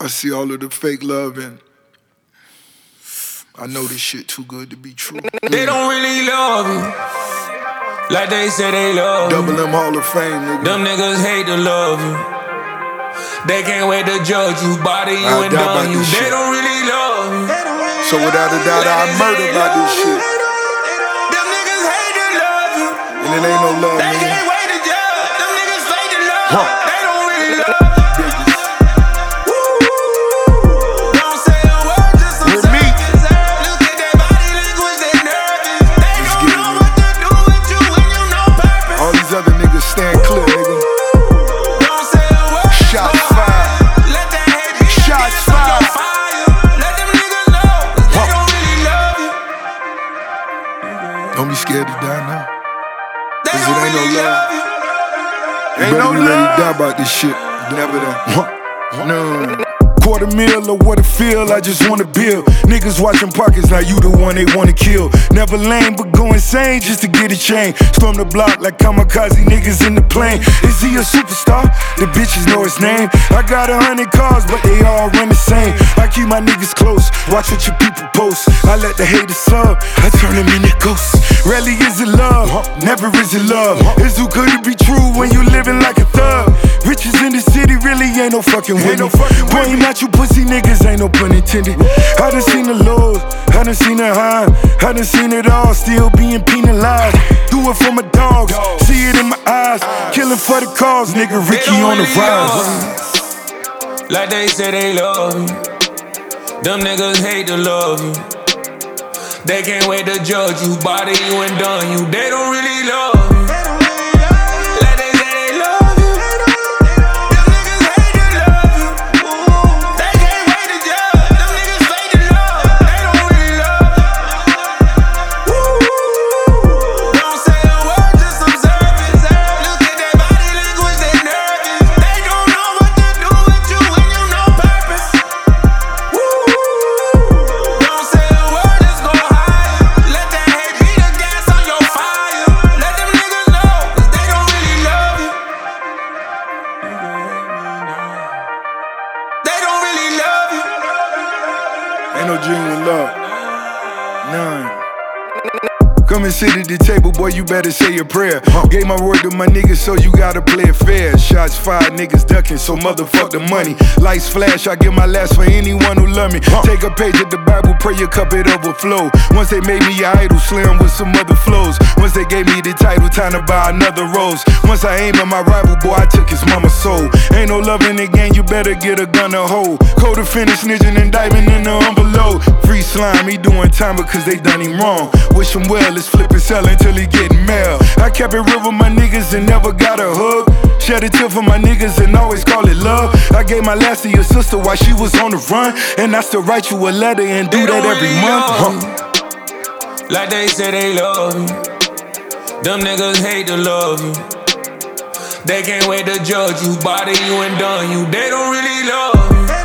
see all of the fake love and I know this shit too good to be true. They don't really love you like they say they love you. Double M Hall of Fame, nigga. Them niggas hate to love you. They can't wait to judge you, body you and done you. They don't really love you. So without a doubt, I murder about this shit. Them niggas hate to love you. And it ain't no love, They nigga. can't wait to judge. Them niggas fake to love you. They don't really love you. Don't say a word, just With me. look at their body language, they nervous. They don't know what to do with you when you know purpose. All these other niggas stand clear, nigga. Don't say a word. Shots fired. Let that hate be Shots against on your fired. fire. Let them niggas know, 'cause they don't really love you. Don't be scared to die now. They 'Cause it don't ain't no really love. love you. You better be ready to die about this shit. Never done. No. $250,000 or what it feel, I just wanna build. Niggas watching pockets, now you the one they wanna kill. Never lame, but go insane just to get a chain. Storm the block like kamikaze niggas in the plane. Is he a superstar? The bitches know his name. I got 100 cars, but they all run the same. I keep my niggas close, watch what your people post. I let the haters sub, I turn them into ghosts. Rarely is it love, never is it love. It's too good to be true when you living like a thug. Riches in the city really ain't no fucking winning. Pointing at you pussy niggas, ain't no pun intended. I done seen the lows, I done seen the high, I done seen it all, still being penalized. Do it for my dogs, see it in my eyes. Killing for the cause, nigga, Ricky on the rise. Like they say they love you. Them niggas hate to love you. They can't wait to judge you, body you and done you. They don't really love you. Like they say they love you. Them niggas hate to love you. They can't wait to judge. Them niggas fake to love. They don't really love you. Don't say a word, just observe it. Look at their body language, they nervous. They don't know what to do with you when you know purpose. Don't say a word, let's go higher. Let that hate be the gas on your fire. Let them niggas know, 'cause they don't really love you. They don't really love you. Ain't no genuine love. None. Come and sit at the table, boy, you better say your prayer. Gave my word to my niggas, so you gotta play it fair. Shots fired, niggas ducking, so motherfuck the money. Lights flash, I give my last for anyone who love me. Take a page of the Bible, pray your cup, it overflow. Once they made me an idol, slam with some other flows. Once they gave me the title, time to buy another rose. Once I aimed at my rival, boy, I took his mama's soul. Ain't no love in the game, you better get a gun to hold. Code to finish, snitching and diving in the envelope. Free slime, he doing time because they done him wrong. Wish him well, let's flip and sell until he getting mail. I kept it real with my niggas and never got a hug. Shed a tear for my niggas and always call it love. I gave my last to your sister while she was on the run, and I still write you a letter and do that every month. Like they say they love you. Them niggas hate to love you. They can't wait to judge you, body you and done you. They don't really love you.